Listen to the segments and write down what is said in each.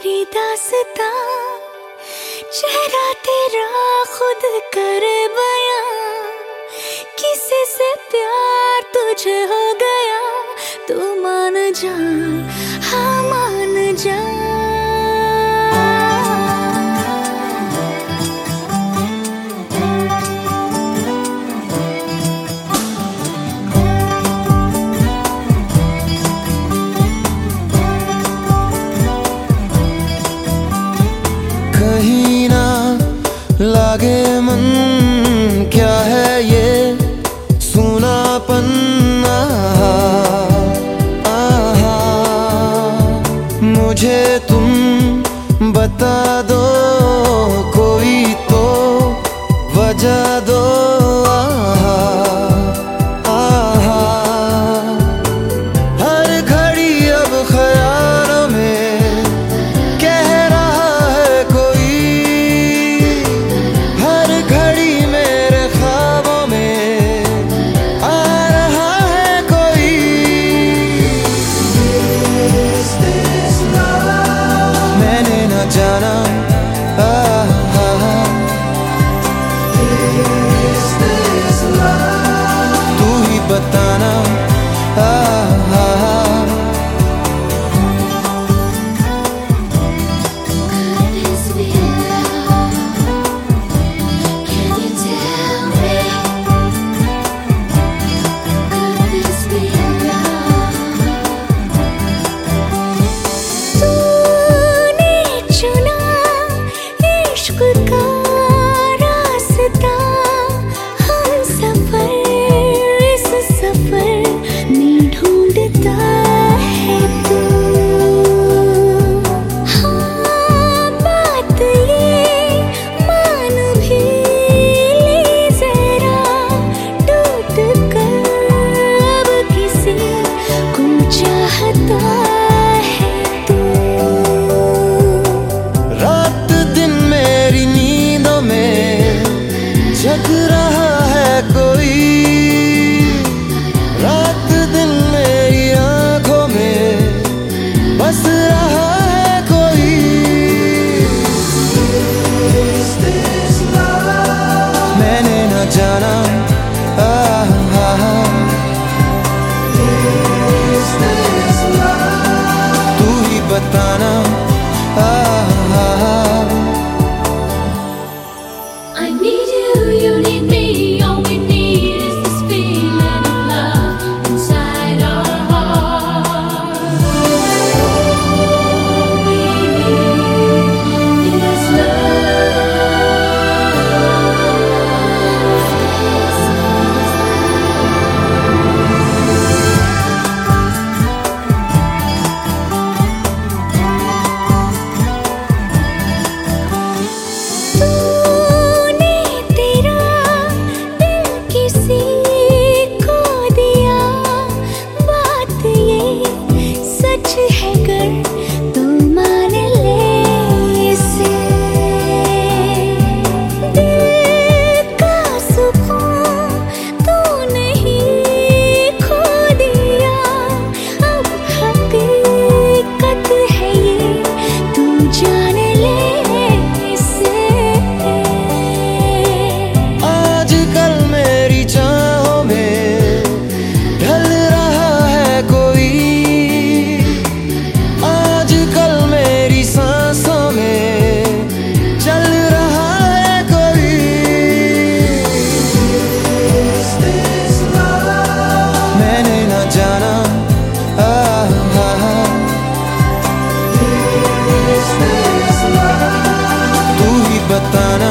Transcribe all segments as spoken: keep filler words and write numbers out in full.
मेरी दास्तां, चेहरा तेरा खुद कर बयां, किसी से प्यार तुझे हो गया, तू मान जा, हाँ मान जा। कहीं ना लागे मन, क्या है ये सुनापन, आहा, आहा, मुझे तुम बता दो, कोई तो वजह दो, आहा, आहा, हर घड़ी अब ख्यालों में कह रहा है कोई, हर घड़ी मेरे ख्वाबों में आ रहा है कोई। मैंने न जाना, तू ही बताना, जग रहा है कोई, रात दिन मेरी आंखों में बस रहा है कोई। मैंने न जाना, तू ही बताना, I need you, you need me, all we need is this feeling of love inside our hearts. All we need is love. बताना,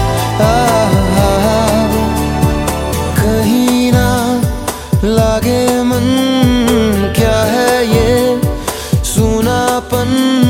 कहीं ना लागे मन, क्या है ये सुनापन।